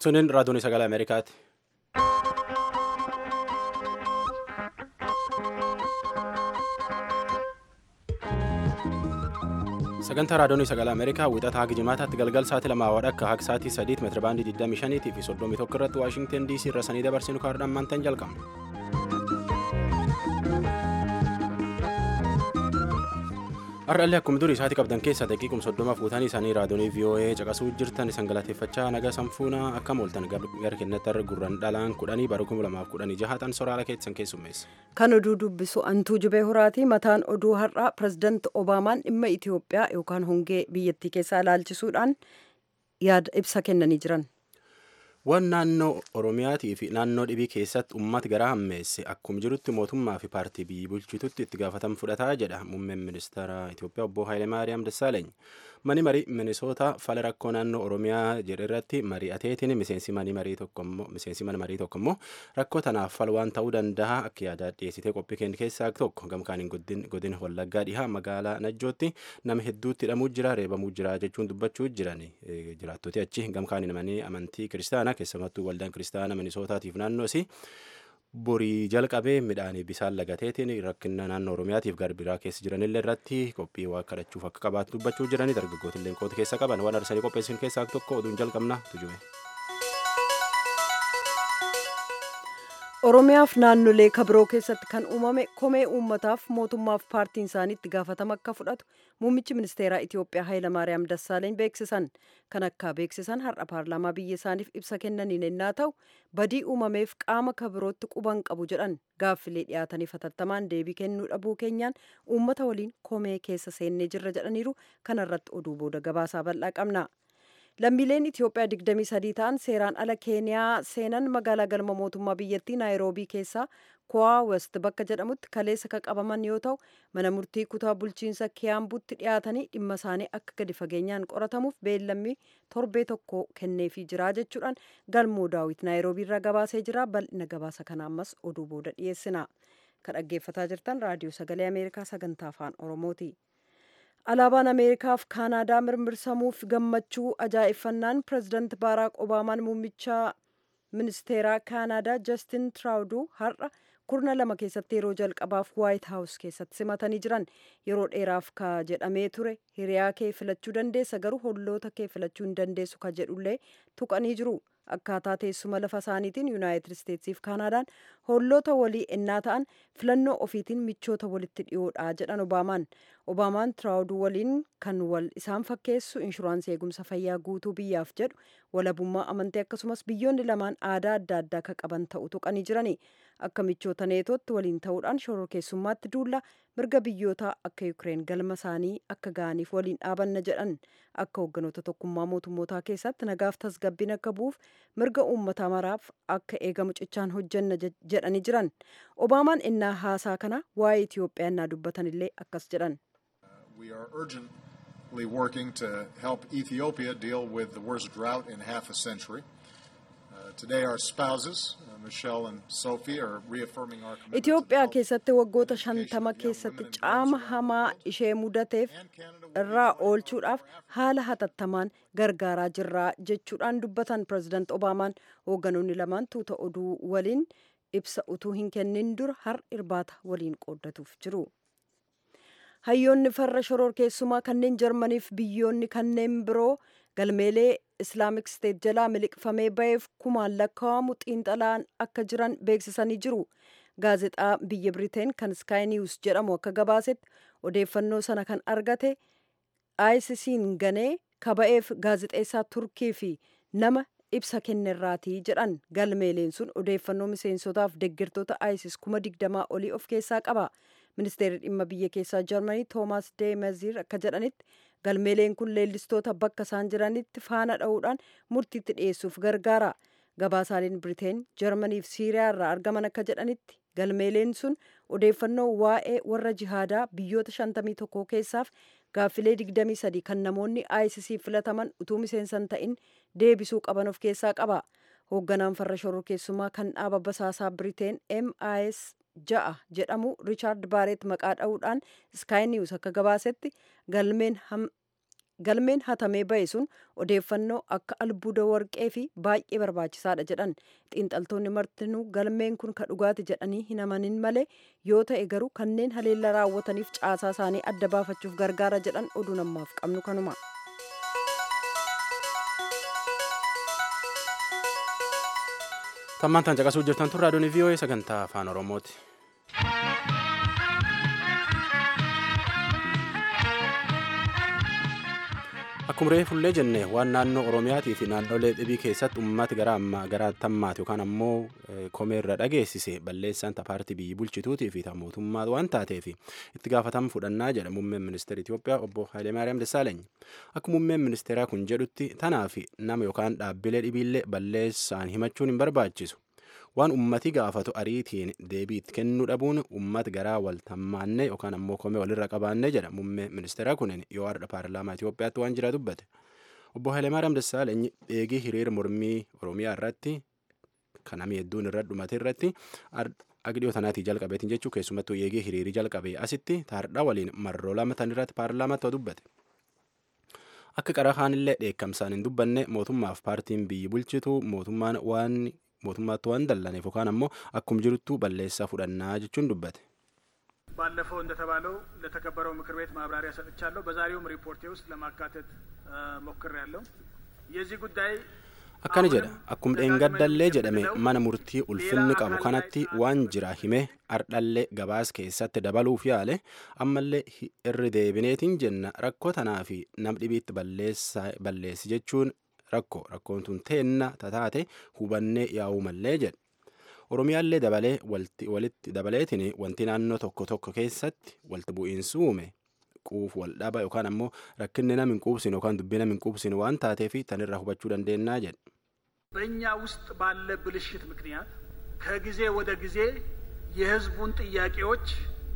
Sunin raadiyoon sagalee Ameerikaati. Sagantaa raadiyoon sagalee Ameerikaa wixataa haga jimaataatti galgal sa'aatii 2 akka haga sa'aatii 3 meetira baandii 25 fi 31 irratti Waashingtan DC irraa sanii dabarsinu kaardhaan maantaan jalqabna. Har'allee akkuma durii isaatii qabdan keessaa daqiiquma 30 fuutanii isaanii raadiyoonii VOA caqasuu jirtan isan galateeffachaa nagaa sanfuuna akka mooltan gara kennatti har'a gurran dhalaan 10 bara 2016 soraala keessan keessummeessa. Kan oduu dubbisu Antuu Jubee Horaatii mataan oduu har'aa pirezidaanti Obaamaan dhimma Itoophiyaa yookaan hongee biyyattii keessaa ilaalchisuudhaan yaada ibsa kennanii jiran. Waan naannoo Oromiyaatii fi naannoo dhibii keessatti uummata garaa hammeesse akkuma jirutti mootummaa fi paartii biyyi bulchitutti itti gaafatama fudhataa jedha muummeen ministeera Itoophiyaa obbo Hayilemaariyaam Dassaaleny. Mani marii Minisootaa fala rakkoo naannoo Oromiyaa jedhe irratti mari'ateetiin miseensi mana marii tokko immoo rakkoo tanaaf fala waan ta'uu danda'a akka yaada dhiyeessitee qophii kennu keessaa tokko gamkaaniin godina Wallaggaa dhihaa magaalaa Najjootti nama hedduutti hidhamuu jira reebamuu jira jechuun dubbachuu jiran jiraattoti achi gamkaaniin manii amantii kiristaanaa keessumattuu waldaan kiristaanaa Minisootaatiif naannoo isii borii jalqabee midhaanii bisaan lagateetiin rakkina naannoo Oromiyaatiif garbiraa keessa jiranillee irratti qophii waa kadhachuuf akka qabaatu dubbachuu jiranii dargaggootillee qoota keessa qaban waan arsanii qopheessin keessaa tokko oduun jalqabna tujume. Oromiyaaf naannolee kabiroo keessatti kan uumame komee uummataaf mootummaaf paartiin isaanii itti gaafatama akka fudhatu muummichi ministeeraa Itoophiyaa Hayilamaariyaam Dassaaleeny beeksisan. Kan akka beeksisan har'a paarlaamaa biyya isaaniif ibsa kennaniin ennaa ta'u badii uumameef qaama kabirootti quban qabu jedhan gaaffilee dhiyaataniif hatattamaan deebii kennuu dhabuu keenyaan uummata waliin komee keessa seennee jirra jedhaniiru. Kanarratti oduu booda gabaasaa bal'aa qabna. Lammiileen Itoophiyaa 23 ta'an seeraan ala Keeniyaa seenan magaalaa galma mootummaa biyyattii Naayiroobii keessaa Kuwaa West bakka jedhamutti kaleessa kan qabaman yoo ta'u mana murtii kutaa bulchiinsa Kiyaambuutti dhiyaatanii dhimma isaanii akka gadi fageenyaan qoratamuuf beellamni torbee tokko kenneefii jira jechuudhaan galmoo daawit Naayiroobii irraa gabaasee jira. Bal'ina gabaasa kana ammas oduu booda dhiyeessina. Kan dhaggeeffataa jirtan raadiyoo sagalee Ameerikaa sagantaa afaan Oromooti. Alaabaan Ameerikaaf Kaanaadaa mirmirsamuuf gammachuu ajaa'effannaan pirezidaanti Baaraak Obaamaan muummicha ministeeraa Kaanaadaa Jastin Tiraawuduu har'a kurna lama keessatti yeroo jalqabaaf Waayit Haawus keessatti simatanii jiran. Yeroo dheeraaf ka jedhamee ture hiriyaa kee filachuu dandeessa garuu holloota kee filachuu hin dandeessu ka jedhullee tuqanii jiru. Akkaataa teessuma lafa isaaniitiin Yuunaayitid Isteetsiif Kaanaadaan holloota walii ennaa ta'an filannoo ofiitiin michoota walitti dhiyoodha jedhan Obaamaan. Obaamaan Tiraawuduu waliin kan wal isaan fakkeessu inshuraansii eegumsa fayyaa guutuu biyyaaf jedhu walabummaa amantii akkasumas biyyoonni lamaan aadaa adda addaa kan qaban ta'uu tuqanii jirani. Akka michoota neetootti waliin ta'uudhaan shororkeessummaatti duulla mirga biyyootaa akka Yukireen galma isaanii akka ga'aniif waliin dhaabanna jedhan. Akka hoogganoota tokkummaa mootummootaa keessatti nagaaf tasgabbiin akka bu'uuf mirga uummata maraaf akka eegamu cichaan hojjenna jedhanii jiran. Obaamaan innaa haasaa kana waa'ee Itoophiyaa innaa dubbatanillee akkas jedhan. We are urgently working to help Ethiopia deal with the worst drought in half a century. Today our spouses, Michelle and Sophie, are reaffirming our commitment. Itoophiyaa keessatti waggoota 50 keessatti caama hamaa ishee mudateef irraa oolchuudhaaf haala hatattamaan gargaaraa jirra jechuudhaan dubbatan pirezidaanti Obaamaan. Hoogganoonni lamaan tuuta oduu waliin ibsa utuu hin kennin dura har irbaata waliin qooddatuuf jiru. Hayyoonni farra shororkeessumaa kanneen Jarmaniif biyyoonni kanneen biroo galmeelee Islaamic State jalaa miliqfamee ba'eef kumaan lakkaa'amu xiinxalaan akka jiran beeksisanii jiru. Gaazexaa biyya Biriteen kan Sky News jedhamu akka gabaasetti odeeffannoo sana kan argate ISIS'n ganee kaba'eef gaazexeessaa Turkii fi nama ibsa kennerraatii jedhan. Galmeeleen sun odeeffannoo miseensotaaf deeggartoota ISIS 20,000 olii of keessaa qaba. Ministeerri dhimma biyya keessaa Jarmanii Toomaas De Maiziir akka jedhanitti galmeeleen kun leellistoota bakka isaan jiranitti faana dha'uudhaan murtiitti dhiyeessuuf gargaara. Gabaasaaleen Biriteen, Jarmanii fi Siiriyaa irraa argaman akka jedhanitti galmeeleen sun odeeffannoo waa'ee warra jihaadaa biyyoota 51 keessaaf gaaffilee 23 kan namoonni ISIS filataman utuu miseensan ta'in deebisuu qaban of keessaa qaba. Hoogganaan farra shororkeessummaa kan dhaaba basaasaa Biriteen MIS 6 jedhamu Riichaard Baaret maqaa dha'uudhaan Sky News akka gabaasetti galmeen galmeen hatamee ba'e sun odeeffannoo akka albuuda warqee fi baay'ee barbaachisaadha jedhan. Xiinxaltoonni martinuu galmeen kun ka dhugaati jedhanii hin amanin malee yoo ta'e garuu kanneen haleellaa raawwataniif caasaa isaanii adda baafachuuf gargaara jedhan oduu namaaf qabnu kanuma. Tammaan tan caqasuu jirtan tun raadiyoon VOA sagantaa afaan Oromooti. Akkuma reefullee jenne waan naannoo Oromiyaatii fi naannolee dhibii keessatti uummati gara tammaati yookaan ammoo komeerra dhageessise balleessaan paartii biyyi bulchituutii fi mootummaa waan taateef itti gaafatama fudhannaa jedha muummeen ministeera Itoophiyaa obbo Hayilemaariyaam Dassaaleeny. Akka muummeen ministeeraa kun jedhutti tanaaf nama yookaan dhaabbilee dhibiillee balleessaan himachuun hin barbaachisu. Waan ummati gaafatu ariitiin deebii itti kennuu dhabuun ummata garaa wal tammaanne yookaan ammoo komee walirra qabaanne jedha muummee ministeeraa kunin yoo har'a paarlaamaa Itoophiyaatti waan jira dubbate. Obbo Hayilemaariyaam Dassaaleeny eegii hiriira mormii Oromiyaa irratti kan namni hedduun irra dhumate irratti agdhiyoo tanaatii jalqabeetiin jechuu keessumattuu eegii hiriirii jalqabee asitti taardhaa waliin marroo lama tan irratti paarlaamaatti dubbate. Akka qaraa kaanillee dheekkamsaan hin dubbanne mootummaaf paartiin biyyi bulchitu mootummaatti waan dallaneef yookaan ammoo akkuma jiruttuu balleessaa fudhannaa jechuun dubbate. ባለፈው እንደተባለው ለተከበረው ምክር ቤት ማብራሪያ ሰጥቻለሁ። በዛሬውም ሪፖርቴ ውስጥ ለማካተት ሞክሬያለሁ። የዚህ ጉዳይ akkana jedha akkuma dheengaddallee jedhame mana murtii ulfinni qabu kanatti waan jira hime ardhallee gabaas keessatti dabaluuf yaale ammallee irri deebineetiin jenna rakkoo tanaa fi nam dhibiitti balleessi jechuun rakkoon tun teenna tataate hubannee yaa'uu mallee jedha. Oromiyaallee dabalee walitti dabaleetiin wanti naannoo tokko keessatti walitti bu'iinsi uume quuf wal dhaba yookaan ammoo rakkinni nam hin quubsine yookaan dubbii nam hin quubsine waan taateef tanirraa hubachuu dandeennaa jedha. በእኛ ውስጥ ባለ ብልሽት ምክንያት ከጊዜ ወደ ጊዜ የህዝቡን ጥያቄዎች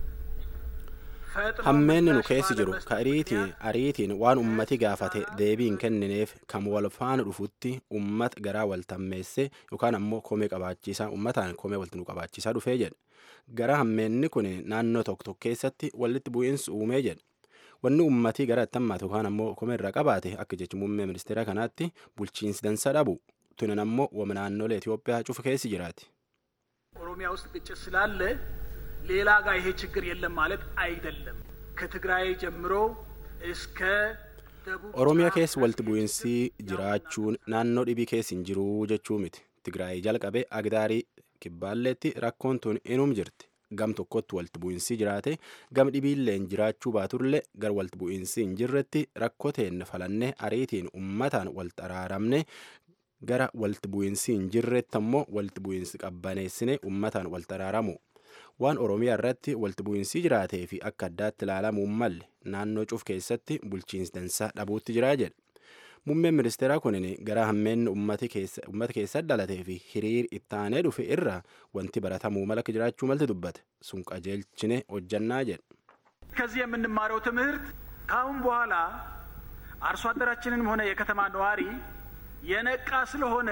hammeenni nu keessi jiru ka ariitiin waan ummati gaafate deebii hin kennineef kan wal faana dhufutti ummata garaa wal tammeesse yookaan ammoo komee qabaachiisaa ummataan komee walti nu qabaachiisaa dhufee jedha. Gara hammeenni kun naannoo tokko keessatti walitti bu'iinsi uumee jedha. Wanni ummatii gara tammaatu yookaan ammoo komee irraa qabaate akka jechi muummee ministeera kanaatti bulchiinsi dansa dhabu tunan ammoo wama naannolee Itoophiyaa cufa keessi jiraati. ኦሮሚያ ውስጥ ግጭት ስላለ ሌላ ጋር ይሄ ችግር የለም ማለት አይደለም። ከትግራይ ጀምሮ እስከ ደቡብ Oromiyaa keessa walitti bu'iinsi jiraachuun naannoo dhibii keessa hin jiru jechuu miti. Tigraay jalqabee Agdaarii Kibbaalleetti rakkoon tun inum jirti. Gam tokkotti walitti bu'iinsi jiraate gam dhibiilleen jiraachuu baaturlee gar walitti bu'iinsi hin jirretti rakkoo teenna falannee ariitiin ummataan walitti araaramne gara walitti bu'iinsi hin jirretti ammoo walitti bu'iinsi qabbaneessine ummataan walitti araaramu. Waan Oromiyaa irratti walitti bu'iinsi jiraatee fi akka addaatti ilaalamuu malle naannoo cuf keessatti bulchiinsi dansaa dhabuutti jira jedha. Muummeen ministeeraa kunin gara hammeenni uummata keessa dhalatee fi hiriir ittaanee dhufe irraa wanti baratamuu mala akka jiraachuu malti dubbate sun qajeelchine hojjannaa jedha. ከዚህ የምንማረው ትምህርት ከአሁን በኋላ አርሶ አደራችንም ሆነ የከተማ ነዋሪ የነቃ ስለሆነ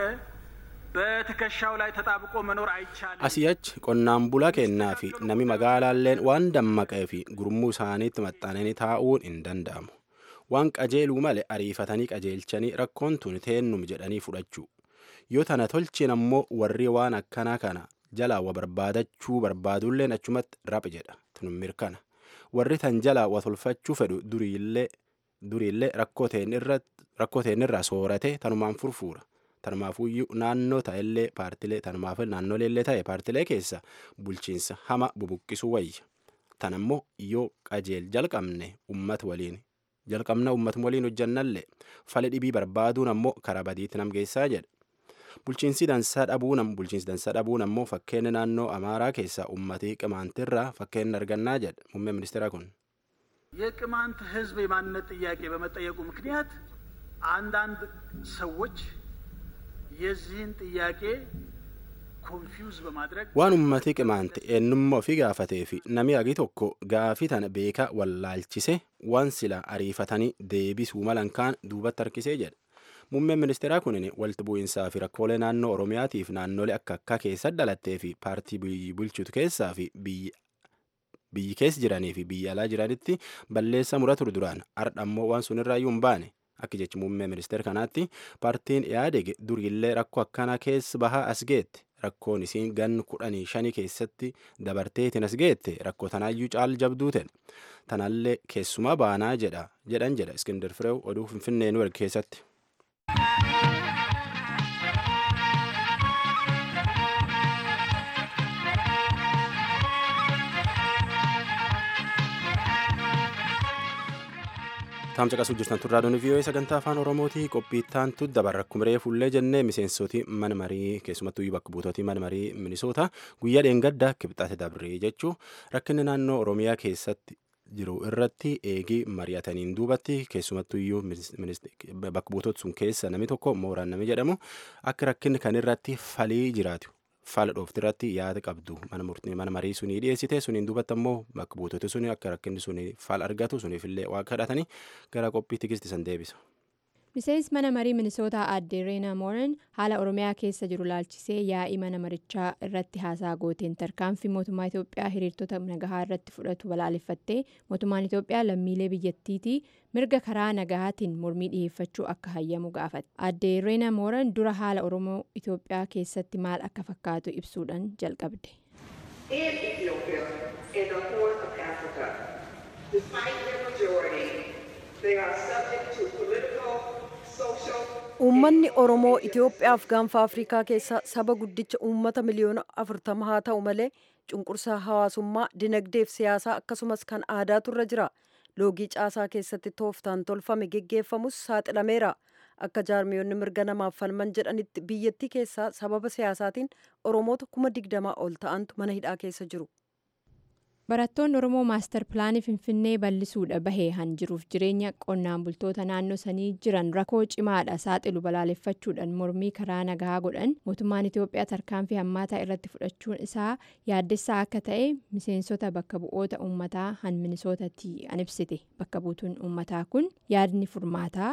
በትከሻው ላይ ተጣብቆ መኖር አይቻልም። Asiyachi qonnaan bulaa kennaa fi nami magaalaalleen waan dammaqee fi gurmuu isaaniitti maxxananii taa'uun hin danda'amu. Waan qajeeluu malee ariifatanii qajeelchanii rakkoon tun teennum jedhanii fudhachuu. Yoo tana tolchin ammoo warri waan akkanaa kana jalaa wa barbaadachuu barbaadulleen achumatti rap jedha tunum mirkana. Warri tan jalaa wa tolfachuu fedhu duriillee rakkoo teenirraa soorate tanumaan furfuura. Tanumaafuyyuu naannoo ta'ellee paartilee tanumaaf naannoleellee ta'e paartilee keessa bulchiinsa hama bubuqqisuu wayya. Tanammoo yoo qajeel jalqabna ummatuma waliin hojjannallee fala dhibii barbaaduun ammoo karaa badiitti nam geessaa jedha. Bulchiinsi dansaa dhabuun ammoo fakkeenya naannoo Amaaraa keessaa ummatii qimaantirraa fakkeenya argannaa jedha muummee ministeeraa kun. የቅማንት ህዝብ የማንነት ጥያቄ በመጠየቁ ምክንያት አንዳንድ ሰዎች የዚህን ጥያቄ ኮንፊውዝ በማድረግ waan ummatii qimaante eenyummaa ofii gaafatee fi namni agi tokko gaafii tana beekaa wallaalchise waan sila ariifatanii deebisuu malan kaan duubatti harkisee jedha. Muummeen ministeeraa kunin walitti bu'iinsaa fi rakkoolee naannoo Oromiyaatiif naannolee akka keessa dhalattee fi paartii biyyi bulchitu keessaa fi biyyi biyyi keessa jiranii fi biyya alaa jiranitti balleessa mura ture duraan har'a ammoo waan sunirraa iyyuu hin baane. Akka jechi muummee ministeera kanaatti paartiin Ihaadeg durillee rakkoo akkanaa keessa bahaa as geette. Rakkoon isiin gan 15 keessatti dabarteetiin as geette rakkoo tanaayyuu caal jabduu ta'e. Tanallee keessumaa baanaa jedhan Iskindar Fireew oduu Finfinnee nu erge keessatti. Taamsa qasuu jirtan turraa doonii vii'oo'ee sagantaa afaan Oromootii qophii taantu dabarra kumiree fuullee jennee miseensootii mana marii keessumattuu bakka buutootii mana marii Minisoota guyyaa dheengaddaa kibxaate dabree jechuu rakkinni naannoo Oromiyaa keessatti jiru irratti eegii mari'ataniin duubatti keessumattuu iyyuu bakka buutoota sun keessa namni tokko mooraan namni jedhamu akka rakkinni kan irratti falii jiraatu. Faala dhoofti irratti yaada qabdu mana marii sunii dhiyeessite suniin duubatti ammoo bakka buutoti suni akka rakkinni suni faala argatu suniifillee waa kadhatanii gara qophii tigisti san deebisa. Miseensi mana marii Minisootaa aadde Reenaa Mooran haala Oromiyaa keessa jiru laalchisee yaa'ii mana marichaa irratti haasaa gooteen tarkaanfii mootummaa Itoophiyaa hiriirtota nagahaa irratti fudhatu balaaleffattee mootummaan Itoophiyaa lammiilee biyyattiitii mirga karaa nagahaatiin mormii dhiyeeffachuu akka hayyamu gaafate. Aadde Reenaa Mooran dura haala Oromoo Itoophiyaa keessatti maal akka fakkaatu ibsuudhaan jalqabde. Uummanni Oromoo Itoophiyaaf gaanfa Afrikaa keessa saba guddicha uummata miliyoona 40 haa ta'u malee cunqursaa hawaasummaa dinagdeef siyaasaa akkasumas kan aadaatu irra jira. Loogii caasaa keessatti tooftaan tolfame geggeeffamus saaxilameera. Akka jaarmiyoonni mirga namaaf falman jedhanitti biyyattii keessaa sababa siyaasaatiin Oromoota 20,000 ol ta'antu mana hidhaa keessa jiru. Barattoonni Oromoo maastar pilaanii Finfinnee bal'isuudha bahee han jiruuf jireenya qonnaan bultoota naannoo sanii jiran rakkoo cimaadha saaxilu balaaleffachuudhaan mormii karaa nagaa godhan mootummaan Itoophiyaa tarkaanfii hammaataa irratti fudhachuun isaa yaaddessaa akka ta'e miseensota bakka bu'oota uummataa han Minisootatti an ibsite bakka buutuun uummataa kun yaadni furmaataa.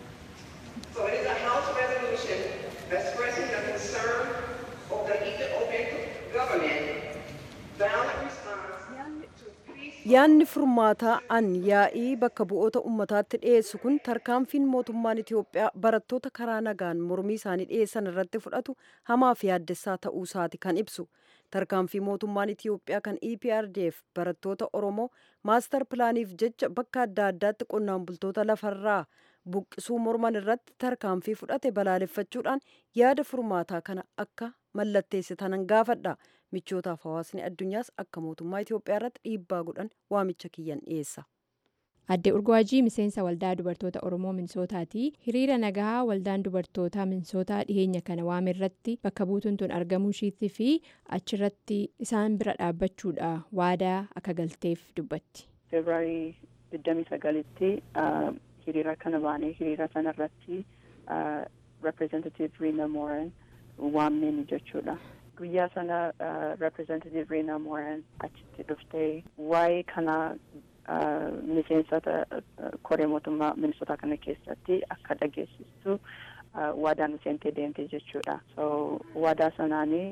Yaadni furmaataa an yaa'ii bakka bu'oota uummataatti dhiyeessu kun tarkaanfiin mootummaan Itoophiyaa barattoota karaa nagaan mormii isaanii dhiyeessan irratti fudhatu hamaa fi yaaddessaa ta'uu isaati kan ibsu. Tarkaanfii mootummaan Itoophiyaa kan EPRDF barattoota Oromoo maastar pilaaniif jecha bakka adda addaatti qonnaan bultoota lafarraa buqqisuu morman irratti tarkaanfii fudhate balaaleffachuudhaan yaada furmaataa kana akka mallatteessitanan gaafadha. Michootaaf hawaasni addunyaas akka mootummaa Itoophiyaa irratti dhiibbaa godhan waamicha kiyyan dhiyeessa. Aadde Urgwaajii miseensa waldaa dubartoota Oromoo Minisootaati. Hiriira nagaa waldaan dubartoota Minisootaa dhiheenya kana waame irratti bakka buutuun tun argamuu ishiitti fi achirratti isaan bira dhaabbachuudha waadaa akka galteef dubbatti. Febraarii 29tti hiriira kana baanee hiriira sanarratti representative Reenaa Mooran waamneen jechuudha. Guyyaa sana representative Reenaa Mooran achitti dhuftee waa'ee kana miseensota koree mootummaa Minisootaa kana keessatti akka dhageessistu waadaa nu seentee deemte jechuudha. So waadaa sanaanii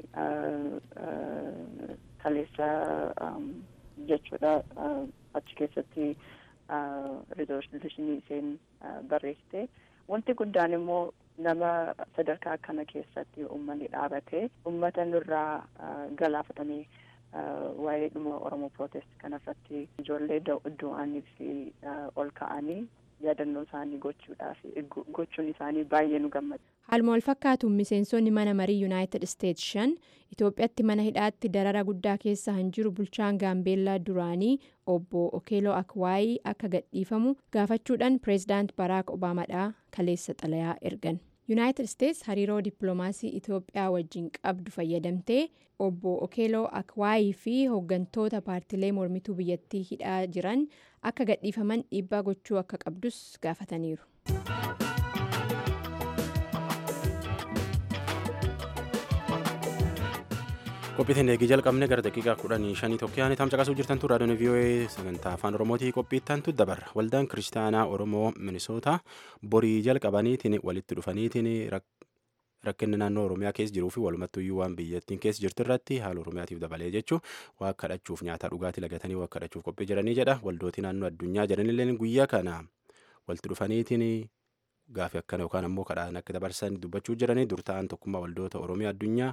kaleessa jechuudha achi keessatti resolutionii isheen barreessite. Wanti guddaan immoo nama sadarkaa akkana keessatti uummanni dhaabate uummata nurraa galaafatamee waa'ee dhuma Oromoo protest kanarratti ijoollee du'anii fi ol ka'anii yaadannoo isaanii gochuun isaanii baay'ee nu gammada. Haaluma wal fakkaatuun miseensonni mana marii Yuunaayitid Isteets 5 Itoophiyaatti mana hidhaatti darara guddaa keessa han jiru bulchaan Gaambeellaa duraanii obbo Okeeloo Akwaayii akka gadhiifamu gaafachuudhaan pireezidaant Baraak Obaamaadhaa kaleessa xalayaa ergan. Yuunaayitid Isteets hariiroo dippiloomaasii Itoophiyaa wajjin qabdu fayyadamtee obbo Okeeloo Akwaayii fi hooggantoota paartilee mormituu biyyattii hidhaa jiran akka gadhiifaman dhiibbaa gochuu akka qabdus gaafataniiru. Qophiitiin eegii jalqabne gara daqiiqaa 15 tokkoon tamsaqasuu jirtan turraa doonii vii'oo'ee sagantaa afaan Oromootii qophiittantu dabarra. Waldaan Kiristaanaa Oromoo Minisootaa borii jalqabaniitiin walitti dhufaniitiin rakkinni naannoo Oromiyaa keessa jiruu fi walumattuyyuu waan biyyattiin keessa jirtu irratti haala Oromiyaatiif dabalee jechuun waa kadhachuuf nyaata dhugaatii lagatanii waa kadhachuuf qophii jiranii jedha. Waldootii naannoo addunyaa jedhanillee guyyaa kana walitti dhufaniitiin gaafii akkana yookaan ammoo kadhaan akka dabarsan dubbachuu jiranii durtaa'an tokkummaa waldoota Oromiyaa addunyaa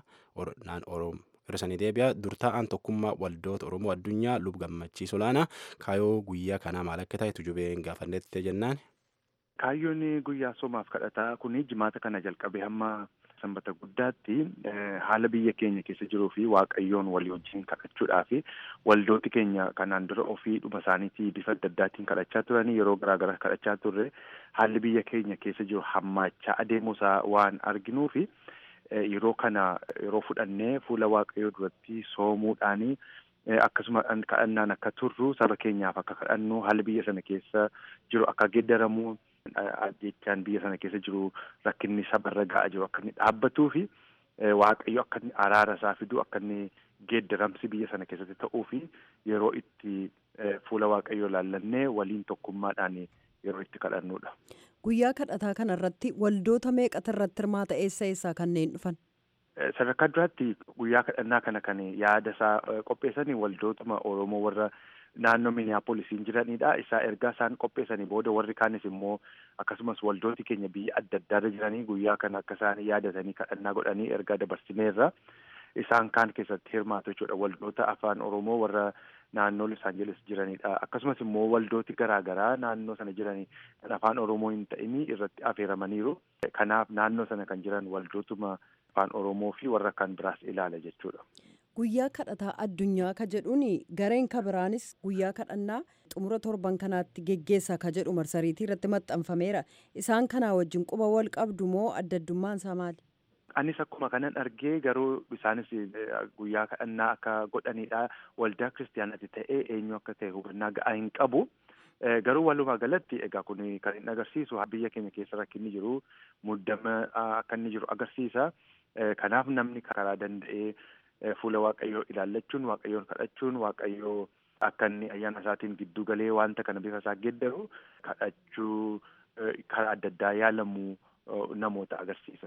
Hir'isanii deebi'a. Durtaa'an tokkummaa waldoota Oromoo addunyaa Lub Gammachiis Olaanaa kaayoo guyyaa kanaa maal akka ta'e tujubeen gaafannetti jennaan. Kaayyoon guyyaa soomaaf kadhataa kun jimaata kana jalqabee hamma sanbata guddaatti haala biyya keenya keessa jiruu fi waaqayyoon walii wajjin kadhachuudhaa fi waldooti keenya kanaan dura ofii dhuma isaaniitii bifa adda addaatiin kadhachaa turanii yeroo garaagaraa kadhachaa turre haalli biyya keenya keessa jiru hammaachaa adeemuusaa waan arginuu fi yeroo kana yeroo fudhannee fuula waaqayyoo duratti soomuudhaanii akkasuma kadhannaan akka turru saba keenyaaf akka kadhannu haalli biyya sana keessa jiru akka geeddaramu jechaan biyya sana keessa jiru rakkinni sabarra ga'aa jiru akka inni dhaabbatuu fi waaqayyo akka inni araara isaa fiduu akka inni geeddaramsi biyya sana keessatti ta'uu fi yeroo itti fuula waaqayyoo laallannee waliin tokkummaadhaan yeroo itti kadhannudha. Guyyaa kadhataa kanarratti waldoota meeqatu irratti hirmaata eessaa kanneen dhufan? Sadarkaa duraatti guyyaa kadhannaa kana kan yaada isaa qopheessanii waldootuma Oromoo warra naannoo Minneapolisiin jiranidha. Isaa ergaa isaan qopheessanii booda warri kaanis immoo akkasumas waldooti keenya biyya adda addaarra jiranii guyyaa kana akka isaan yaadatanii kadhannaa godhanii ergaa dabarsineerra. Isaan kaan keessatti hirmaatu jechuudha. Waldoota afaan Oromoo warra naannoo Los Angeles jiranidha. Akkasumas immoo waldooti garaagaraa naannoo sana jiranii kan afaan Oromoo hin ta'ini irratti affeeramaniiru. Kanaaf naannoo sana kan jiran waldootuma afaan Oromoo fi warra kan biraas ilaala jechuudha. Guyyaa kadhataa addunyaa ka jedhuun gareen ka biraanis guyyaa kadhannaa xumura torban kanaatti geggeessaa ka jedhu marsariitii irratti maxxanfameera. Isaan kanaa wajjin quba wal qabdu moo adda addummaan isaa maali? Anis akkuma kanan argee garuu isaanis guyyaa kadhannaa akka godhanidha. Waldaa kiristaanaatti ta'ee eenyu akka ta'e hubannaa ga'aa hin qabu. Garuu walumaa galatti egaa kun kan inni agarsiisu biyya keenya keessa rakkinni jiru muddama akka inni jiru agarsiisa. Kanaaf namni karaa danda'ee fuula waaqayyoo ilaallachuun waaqayyoon kadhachuun waaqayyoo akka inni ayyaana isaatiin giddu galee wanta kana bifa isaa geeddaru kadhachuu karaa adda addaa yaalamu namoota agarsiisa.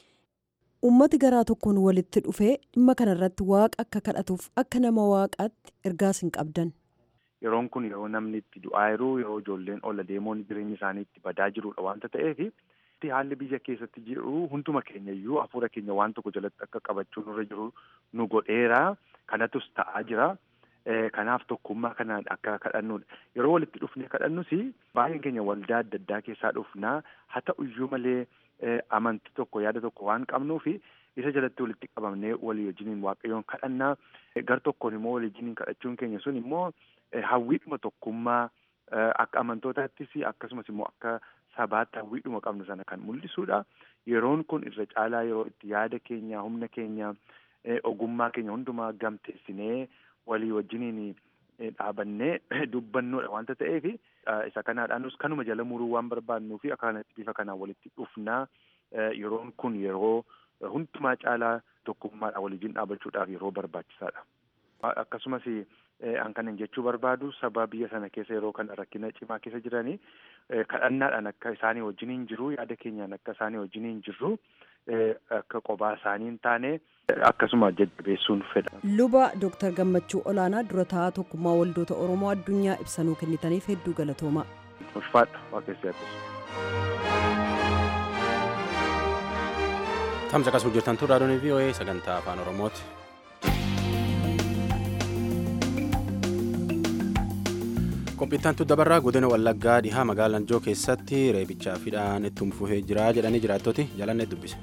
Uummati garaa tokkoon walitti dhufee dhimma kanarratti waaqa akka kadhatuuf akka nama waaqaatti ergaas hin qabdan. Yeroon kun yeroo namni itti du'aa jiru yeroo ijoolleen ol deemoon jireenya isaanii itti badaa jirudha wanta ta'eef haalli biyya keessatti jiru hunduma keenya iyyuu hafuura keenya waan tokko jalatti akka qabachuu nurra jiru nu godheera. Kanatus ta'aa jira. Kanaaf tokkummaa kanaan akka kadhannudha. Yeroo walitti dhufnee kadhannus baay'een keenya waldaa adda addaa keessaa dhufnaa haa ta'u iyyuu malee amantii tokko yaada tokko waan qabnuuf isa jalatti walitti qabamnee walii wajjiniin waaqayyoon kadhannaa. Gar tokkoon immoo walii wajjiniin kadhachuun keenya sun immoo hawwiidhuma tokkummaa akka amantootaattis akkasumas immoo akka sabaatti hawwiidhuma qabnu sana kan mul'isuudha. Yeroon kun irra caalaa yeroo itti yaada keenya humna keenya ogummaa keenya hundumaa gamteessinee walii wajjiniin dhaabannee dubbannuudha wanta ta'eef isa kanaadhaanus kanuma jala muruu waan barbaadnuu fi akkanatti bifa kanaan walitti dhufnaa. Yeroon kun yeroo hundumaa caalaa tokkummaadhaan waliin dhaabachuudhaaf yeroo barbaachisaadha. Akkasumas kanan jechuu barbaadu saba biyya sana keessa yeroo kana rakkina cimaa keessa jiranii kadhannaadhaan akka isaanii wajjiniin jiru yaada keenyaan akka isaanii wajjiniin jirru akka qophaa isaanii hin taane akkasuma jajjabeessuun fedha. Luba Dr. Gammachuu Olaanaa dura taa'aa tokkummaa waldoota Oromoo addunyaa ibsanuu kennitaniif hedduu galatoomaa. Ulfaadha waaqessi yaaddeessu. Tamsa qasuu jirtan turraa doonii VOA sagantaa afaan Oromooti. Qophiittantu dabarraa godina Wallaggaa dhihaa magaalaa Najjoo keessatti reebichaa fi hidhaan itti fufee jira jedhanii jiraattoti jalannee dubbise.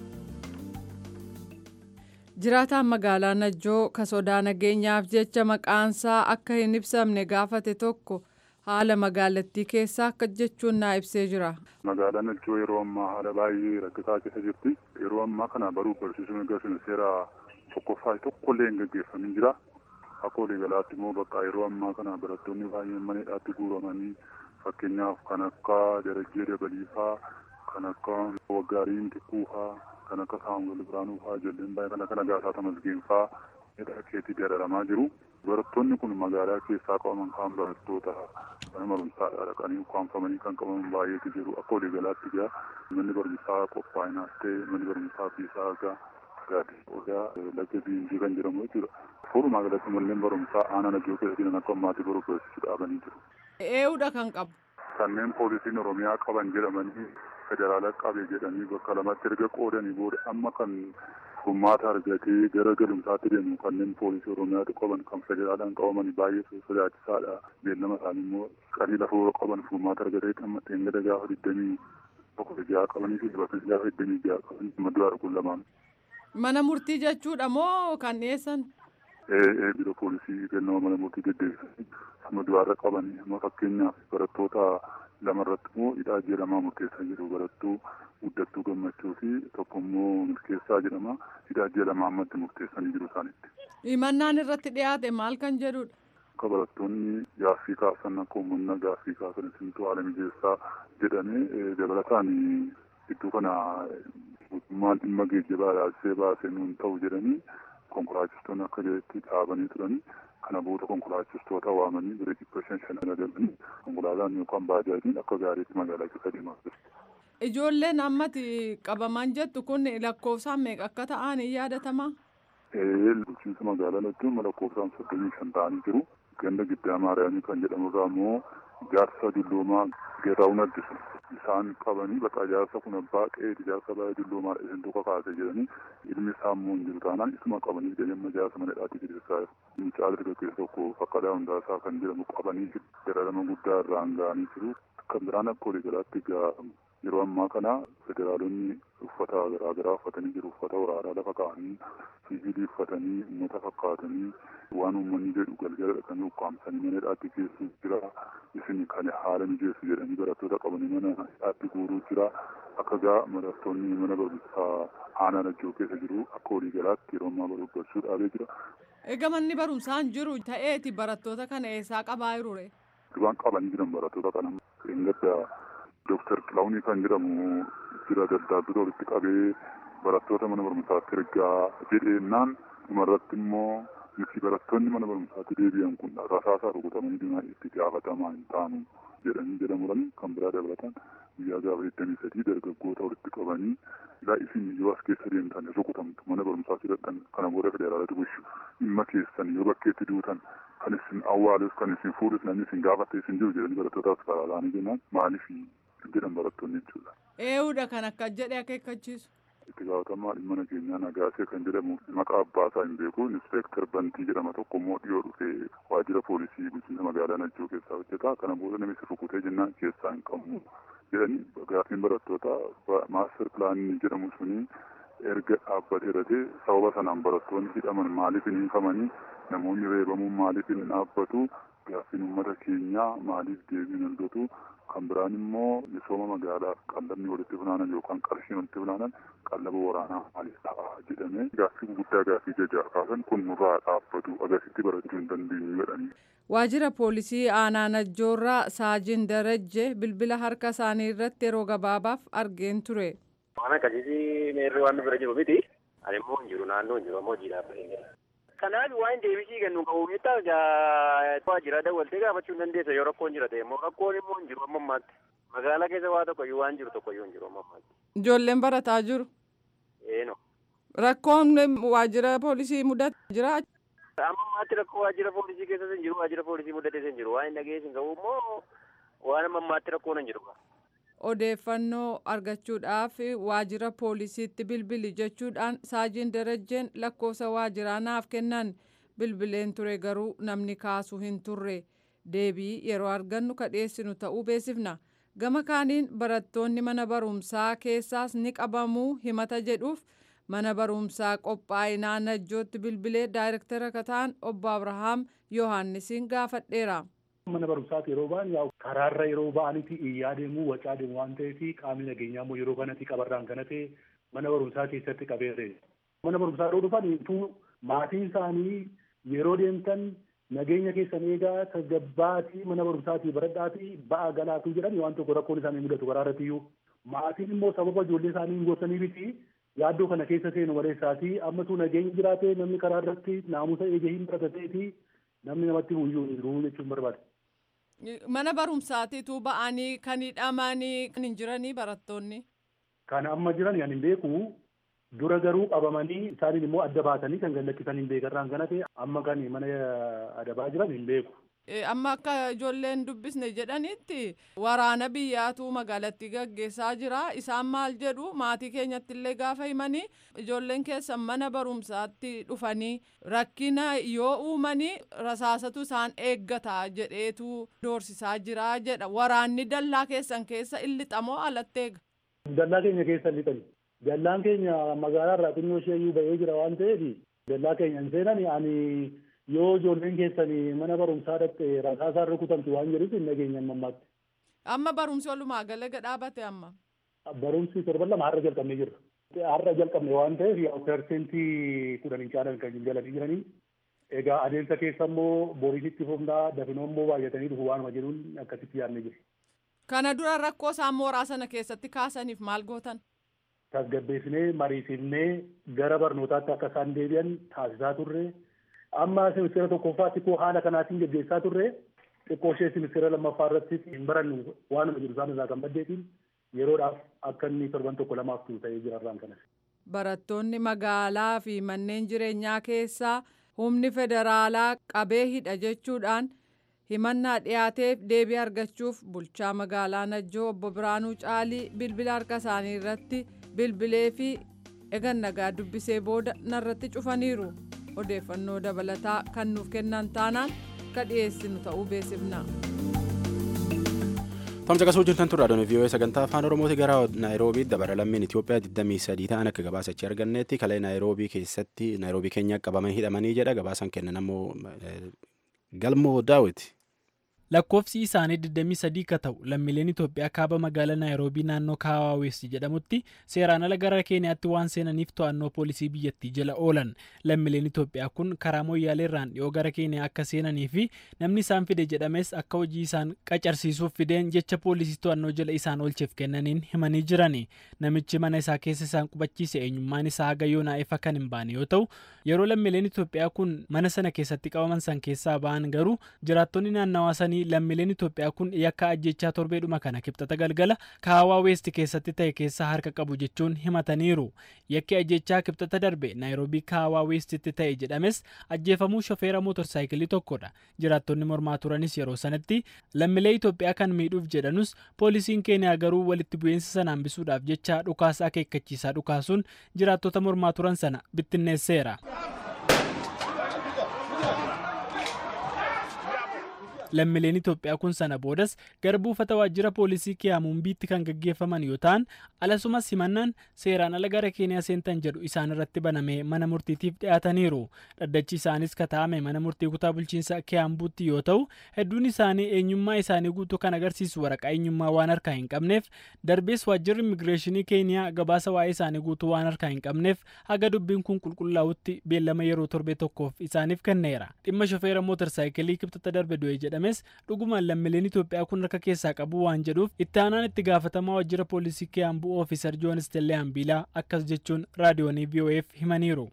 Jiraataan magaalaa Najjoo ka sodaa nageenyaaf jecha maqaansaa akka hin ibsamne gaafate tokko haala magaalattii keessaa akka jechuun naa ibsee jira. Magaalaan Najjoo yeroo ammaa haala baay'ee rakkisaa keessa jirti. Yeroo ammaa kana baruu barsiisuun agarsiisu seera tokkoffaa tokkollee hin gaggeeffamin jira. Akka waliigalaatti immoo bakka yeroo ammaa kana barattoonni baay'een mana hidhaatti guuramanii fakkeenyaaf kan akka Darajjee Dabaliifaa, kan akka Waggaariin Tikkuufaa, kan akka Saamu'eel Biraanuufaa ijoolleen baay'ee kan akka Nagaasaa Tamasgeenfaa hidhaa keetti dararamaa jiru. Barattoonni kun magaalaa keessaa qabaman kaan barattoota mana barumsaadhaa dhaqanii ukkaanfamanii kan qabaman baay'eetu jiru. Akka waliigalaatti egaa manni barumsaa qophaa'inaas ta'e manni barumsaa Fiisaa Agaa Gaadii Odaa Laga Biinjii kan jedhamu jechuudha. Furumaa galatti manneen barumsaa aanaa Najjoo keessa jiran akka maatii baruu barsiisuu dhaabanii jiru. Ee'uudha kan qabu. Kanneen poolisiin Oromiyaa qaban jedhamanii federaala qabe jedhanii bakka lamatti erga qoodanii booda amma kan furmaata argatee gara galumsaatti deemu kanneen poolisii Oromiyaatu qaban kan federaalaan qabaman baay'ee sodaachisaadha. Beellama isaanii immoo qarii lafoo qaban furmaata argatee amma xeengada gaafa 21 qabanii fi dubartoota gaafa 26 qaban madduraa dhuguun lamaan. Mana murtii jechuudha moo kan dhiyeessan? Biro poolisii kennama mana murtii deddeebisanii madduraa qabanii amma fakkeenyaaf barattoota lamarratti immoo hidhaa jedhamaa murteessaa jiru. Barattuu Guddattuu Gammachuu fi tokko immoo Milkeessaa jedhama. Hidhaa jedhamaa ammatti murteessanii jiru isaanitti. Himannaan irratti dhiyaate maal kan jedhudha? Akka barattoonni gaaffii kaasan akka uummanna gaaffii kaasan isintu haala mijeessaa jedhamee dabalataan iddoo kana mootummaan dhimma geejjibaa ilaalchisee baasee nuun ta'u jedhanii konkolaachistoonni akka jedhetti dhaabanii turanii. Kana booda konkolaachistoota waamanii bira 500 galanii konkolaataan yookaan baajaajiin akka gaariitti magaalaa keessa deemaa jiru. Ijoolleen ammatti qabaman jettu kun lakkoofsaan meeqa akka ta'an hin yaadatamaa? Bulchiinsa magaalaa jechuun lakkoofsaan 35 ta'anii jiru. Ganda Giddaa Maariyaamii kan jedhamu irraa immoo jaarsa dulloomaa Geetaawun Addisu isaan qabanii bakka jaarsa kun abbaa qe'ee jaarsa baay'ee dulloomaa isin tokko kaase jedhanii ilmi isaa immoo hin jiru taanaan isuma qabanii jedhama jaarsa mana hidhaatti keessaa mucaa dargaggeessa tokko Faqqadaa Hundaasaa kan jedhamu qabanii jiru. Dararama guddaa irraan ga'anii jiru. Kan biraan akka waliigalaatti yeroo ammaa kana federaalonni uffata garaagaraa uffatanii jiru. Uffata waraanaa lafa kaa'anii siviilii uffatanii uummata fakkaatanii waan uummanni jedhu galgala dhaqanii ukkaamsanii mana hidhaatti geessu jira. Isin kan haala mijeessu jedhanii barattoota qabanii mana hidhaatti guuruu jira. Akka barattoonni mana barumsaa aanaa Najjoo keessa jiru akka waliigalaatti yeroo ammaa baruu barsiisuu dhaabee jira. Egaa manni barumsaan jiru ta'eeti barattoota kana eessaa qabaa jirure? Duraan qabanii jiran barattoota kana engadda Dooktar Xilaawunii kan jedhamu jira daddaabbita walitti qabee barattoota mana barumsaatti ergaa jedheennaan dhumarratti immoo nuti barattoonni mana barumsaatti deebi'an kun rasaasaa rukutamanii dhimma itti gaafatamaa hin taanu jedhanii jedhamuudhaan kan biraa dabalataan guyyaa gaafa 23 dargaggoota walitti qabanii ilaa isin yoo as keessa deemtan rukutamtu mana barumsaatti hidhattan kana booda federaalatti bulchu dhimma keessan yoo bakkeetti duutan kan isin awwaalus kan isin fuudhus namni isin gaafatte isin jiru jedhanii barattootaaf faraalaanii jennaan maaliif jedhan barattoonni jechuudha. Ee'uudha kan akka jedhe akeekkachiisu. Itti gaafatamaa dhimma nageenyaa Nagaasee kan jedhamu maqaa abbaasaa hin beeku Inspektar Bantii jedhama tokko immoo dhiyoo dhufee waajjira poolisii bulchiinsa magaalaa Najjoo keessaa hojjeta. Kana booda namichi rukutee jennaan keessaa hin qabnu jedhanii gaaffiin barattoota maaster pilaanii jedhamu suni erga dhaabbatee irratti sababa sanaan barattoonni hidhaman maaliif hin hiikamanii namoonni reebamuun maaliif hin dhaabbatu gaaffiin uummata keenyaa maaliif deebiin argatu. Kan biraan immoo misooma magaalaa qallabni walitti funaanan yookaan qarshiin walitti funaanan qallaba waraanaa maaliif ta'a jedhamee gaaffii guddaa gaaffii jajaa kaasan kun nurraa dhaabbatu agasitti barachuu hin dandeenyu jedhanii. Waajjira poolisii aanaa Najjoorraa Saajin Darajje bilbila harka isaanii irratti yeroo gabaabaaf argeen ture. Waan akkasii meerree waan bira jiru miti. Ani immoo hin jiru naannoo hin jiru ammoo hojii dhaabbatee jira. Kanaaf waan deebisii kennu qabu miidhaa waajjira dawwaltee gaafachuu hin dandeessa yoo rakkoon jira ta'e immoo rakkoon immoo hin jiru amma ammaatti. Magaalaa keessa waa tokkoyyuu waan jiru tokkoyyuu hin jiru amma ammaatti. Ijoolleen barataa jiru. Eeno. Rakkoon waajjira poolisii mudate jira. Amma ammaatti rakkoo waajjira poolisii keessa hin jiru waajjira poolisii mudate hin jiru waan hin dhageessin qabu immoo waan amma ammaatti rakkoon hin jiru. odeeffannoo argachuudhaaf waajjira poolisiitti bilbili jechuudhaan Saajin Darajjeen lakkoofsa waajiraa naaf kennan bilbileen ture garuu namni kaasuu hin turre deebii yeroo argannu kadheessinu ta'uu beeksifna. Gama kaaniin barattoonni mana barumsaa keessaas ni qabamuu himata jedhuuf mana barumsaa qophaa'inaa Najjootti bilbilee daayirektara kataan obbo Abrahaam Yohaannisiin gaafadheera. Mana barumsaati yeroo ba'an yaa karaarra yeroo ba'anitti iyyaa deemuu wacaa deemu waan ta'eef qaamni nageenyaa immoo yeroo kanatti qabarraan kana ta'e mana barumsaa keessatti qabeere. Mana barumsaa yeroo dhufan maatiin isaanii yeroo deemtan nageenya keessan eegaa tasgabbaatii mana barumsaatii baradhaatii ba'a galaatuu jedhan waan tokko rakkoon isaanii mudatu karaarrattiyyuu. Maatiin immoo sababa ijoollee isaanii hin gorsaniifiti yaaddoo kana keessa seenu maleessaatii ammasuu nageenyi jiraatee namni karaarratti naamusa eegee hin baratatee namni namatti bu'iyyuu hin jiru jechuun barbaada. Mana barumsaatiitu ba'anii kan hidhamanii kan hin jiranii barattoonni. Kan amma jiran ani hin beeku dura garuu qabamanii isaaniin immoo adda baatanii kan gallakkisan hin beekarraan kana ta'e amma kan mana adabaa jiran hin beeku. Amma akka ijoolleen dubbisne jedhanitti waraana biyyaatu magaalattii gaggeessaa jira. Isaan maal jedhu maatii keenyatti illee gaafa himanii ijoolleen keessan mana barumsaatti dhufanii rakkina yoo uumanii rasaasatu isaan eeggata jedheetu doorsisaa jira jedha. Waraanni dallaa keessan keessa illixamoo alatti eega? Dallaa keenya keessa illixani. Dallaan keenya magaalaa irraa xinnoo isheeyyuu ba'ee jira waan ta'eef dallaa keenya hin seenani ani yoo ijoolleen keessanii mana barumsaa dhaqxe rasaasaan rukutamtu waan jedhuuf hin nageenya ammaatti. Amma barumsi walumaa gala dhaabate amma? Barumsi torban lama har'a jalqabnee jirra. Har'a jalqabne waan ta'eef persentii 10 caalan kan jalanii jiranii. Egaa adeemsa keessa immoo boriisitti fufnaa dafinoo immoo baay'atanii dhufu waanuma jedhuun akkasitti yaadne jiru. Kana dura rakkoo isaan mooraa sana keessatti kaasaniif maal gootan? Tasgabbeessinee mariisifnee gara barnootaatti akka isaan deebi'an taasisaa turre. Amma simisteera tokkoffaatti koo haala kanaatiin gaggeessaa turre xiqqoo ishee simisteera lammaffaa irratti hin barannu waanuma jiru isaan irraa kan maddeetiin yeroodhaaf akka inni torban tokko lamaaf ta'ee jira irraan kanas. Barattoonni magaalaa fi manneen jireenyaa keessaa humni federaalaa qabee hidha jechuudhaan himannaa dhiyaateef deebii argachuuf bulchaa magaalaa Najjoo obbo Biraanuu Caalii bilbila harka isaanii irratti bilbilee fi egan nagaa dubbisee booda narratti cufaniiru. Odeeffannoo dabalataa kan nuuf kennan taanaan akka dhiyeessinu ta'uu beeksifna. Tamsa qasuu jirtan turraa doonii vii'oo'ee sagantaa afaan Oromooti gara Naayiroobii dabara lammiin Itoophiyaa 23 ta'an akka gabaasachii arganneetti kalee Naayiroobii keessatti Naayiroobii keenya qabaman hidhamanii jedha gabaasan kennan ammoo galmoo daawwiti. Lakkoofsi isaanii 23 ka ta'u lammiileen Itoophiyaa kaaba magaalaa Naayiroobii naannoo Kaawaawessi jedhamutti seeraan ala gara Keeniyaatti waan seenaniif to'annoo poolisii biyyattii jala oolan. Lammiileen Itoophiyaa kun karaa Mooyyaaleerraan dhiyoo gara Keeniyaa akka seenanii fi namni isaan fide jedhames akka hojii isaan qacarsiisuuf fideen jecha poolisii to'annoo jala isaan oolcheef kennaniin himanii jirani. Namichi mana isaa keessa isaan qubachiise eenyummaan isaa haga yoonaa ifa kan hin baane yoo ta'u yeroo lammiileen Itoophiyaa kun mana sana keessatti qabaman san keessaa ba'an garuu jiraattonni naannawaa sanii lammiileen Itoophiyaa kun yakka ajjechaa torbeedhuma kana kibxata galgala Kaawaawessi keessatti ta'e keessaa harka qabu jechuun himataniiru. Yakki ajjechaa kibxata darbe Naayiroobii Kaawaawessitti ta'e jedhames ajjeefamuu shofeera mootorsaayikilii tokkodha. Jiraattonni mormaa turanis yeroo sanatti lammiilee Itoophiyaa kan miidhuuf jedhanus poolisiin Keeniyaa garuu walitti bu'iinsa sana hambisuudhaaf jecha dhukaasa akeekkachiisaa dhukaasuun jiraattota mormaa turan sana bittinneesseera. Lammiileen Itoophiyaa kun sana boodas gara buufata waajjira poolisii Kiyaamuumbiitti kan gaggeeffaman yoo ta'an alasumas himannaan seeraan ala gara Keeniyaa seentan jedhu isaan irratti banamee mana murtiitiif dhiyaataniiru. Dhaddachi isaanis kataa'ame mana murtii kutaa bulchiinsa Kiyaambuutti yoo ta'u hedduun isaanii eenyummaa isaanii guutuu kan agarsiisu waraqaa eenyummaa waan harkaa hin qabneef darbees waajjirri immigireeshinii Keeniyaa gabaasa waa'ee isaanii guutuu waan harkaa hin qabneef haga dubbiin kun qulqullaa'utti beellama yeroo torbee tokkoof isaaniif kenneera. Dhimma shofeera mootorsaayikilii kibxata darbe du'e jedhames dhugumaan lammiileen Itoophiyaa kun harka keessaa qabu waan jedhuuf itti aanaan itti gaafatamaa waajjira poolisii Kiyaambuu Ofiisar Joon Stellee Hambiilaa akkas jechuun raadiyoonii VOF himaniiru.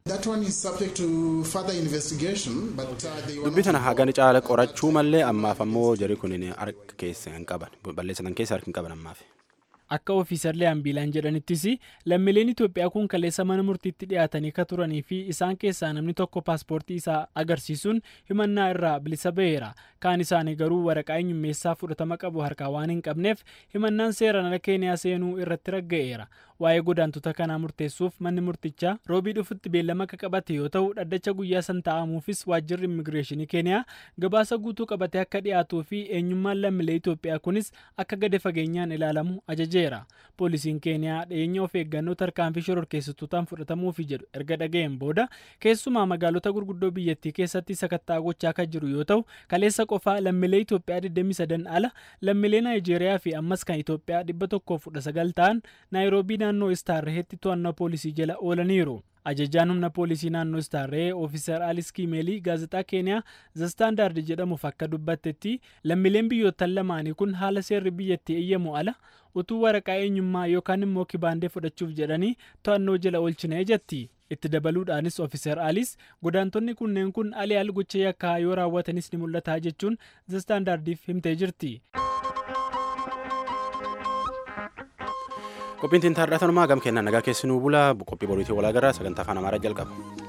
Dubbii tana hagan caala qorachuu malee ammaaf ammoo jarri kun harka keessa hin qaban balleessatan keessa harka hin qaban ammaaf. Akka Ofiisar Hambiilaan jedhanittis lammiileen Itoophiyaa kun kaleessa mana murtiitti dhiyaatanii ka turanii fi isaan keessaa namni tokko paaspoortii isaa agarsiisuun himannaa irraa bilisa ba'eera. Kaan isaanii garuu waraqaa eenyummeessaa fudhatama qabu harkaa waan hin qabneef himannaan seeraan ala Keeniyaa seenuu irratti ragga'eera. Waa'ee godaantota kanaa murteessuuf manni murtichaa roobii dhufutti beellama akka qabate yoo ta'u dhaddacha guyyaa san taa'amuufis waajjirri immigireeshinii Keeniyaa gabaasa guutuu qabatee akka dhiyaatuu fi eenyummaan lammiilee Itoophiyaa kunis akka gadi fageenyaan ilaalamu ajajeera. Poolisiin Keeniyaa dhiyeenya of eeggannoo tarkaanfii shororkeessitootaan fudhatamuufi jedhu erga dhaga'een booda keessumaa magaalota gurguddoo biyyattii keessatti sakattaa gochaa kan jiru yoo ta'u kaleessa qofaa lammiilee Itoophiyaa 23 ala lammiilee Naayijeeriyaa fi ammas kan Itoophiyaa 119 ta'an Naayiroobii naannoo Istaarreetti to'annoo poolisii jala oolaniiru. Ajajaan humna poolisii naannoo Istaarree Ofiiser Alice Kimeelii gaazexaa Keeniyaa The Standard jedhamuuf akka dubbattetti lammiileen biyyoottan lamaanii kun haala seerri biyyattii eeyyamu ala utuu waraqaa eenyummaa yookaan immoo kibaandee fudhachuuf jedhanii to'annoo jala oolchine jetti. Itti dabaluudhaanis Ofiiser Alice godaantonni kunneen kun aliyaal gocha yakkaa yoo raawwatanis ni mul'ata jechuun The Standardiif himtee jirti. Qophiin tintaarraa tanumaa gam kennaan nagaa keessinuu bulaa qophii boriitii walaa garaa sagantaa afaan Amaaraa jalqaba.